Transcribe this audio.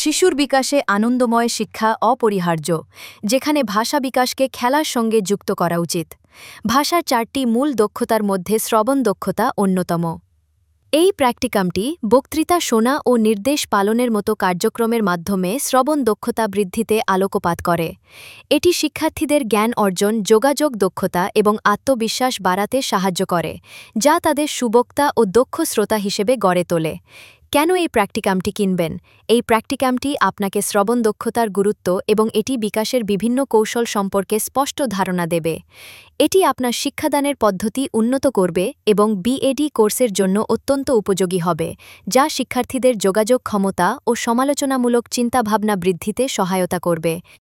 শিশুর বিকাশে আনন্দময় শিক্ষা অপরিহার্য, যেখানে ভাষা বিকাশকে খেলার সঙ্গে যুক্ত করা উচিত। ভাষার 4টি মূল দক্ষতার মধ্যে শ্রবণ দক্ষতা অন্যতম। এই প্র্যাকটিকামটি বক্তৃতা শোনা ও নির্দেশ পালনের মতো কার্যক্রমের মাধ্যমে শ্রবণ দক্ষতা বৃদ্ধিতে আলোকপাত করে। এটি শিক্ষার্থীদের জ্ঞান অর্জন, যোগাযোগ দক্ষতা এবং আত্মবিশ্বাস বাড়াতে সাহায্য করে, যা তাদের সুবক্তা ও দক্ষ শ্রোতা হিসেবে গড়ে তোলে। কেন এই প্র্যাকটিকামটি কিনবেন? এই প্র্যাকটিকামটি আপনাকে শ্রবণ দক্ষতার গুরুত্ব এবং এটি বিকাশের বিভিন্ন কৌশল সম্পর্কে স্পষ্ট ধারণা দেবে। এটি আপনার শিক্ষাদানের পদ্ধতি উন্নত করবে এবং বিএডি কোর্সের জন্য অত্যন্ত উপযোগী হবে, যা শিক্ষার্থীদের যোগাযোগ ক্ষমতা ও সমালোচনামূলক চিন্তাভাবনা বৃদ্ধিতে সহায়তা করবে।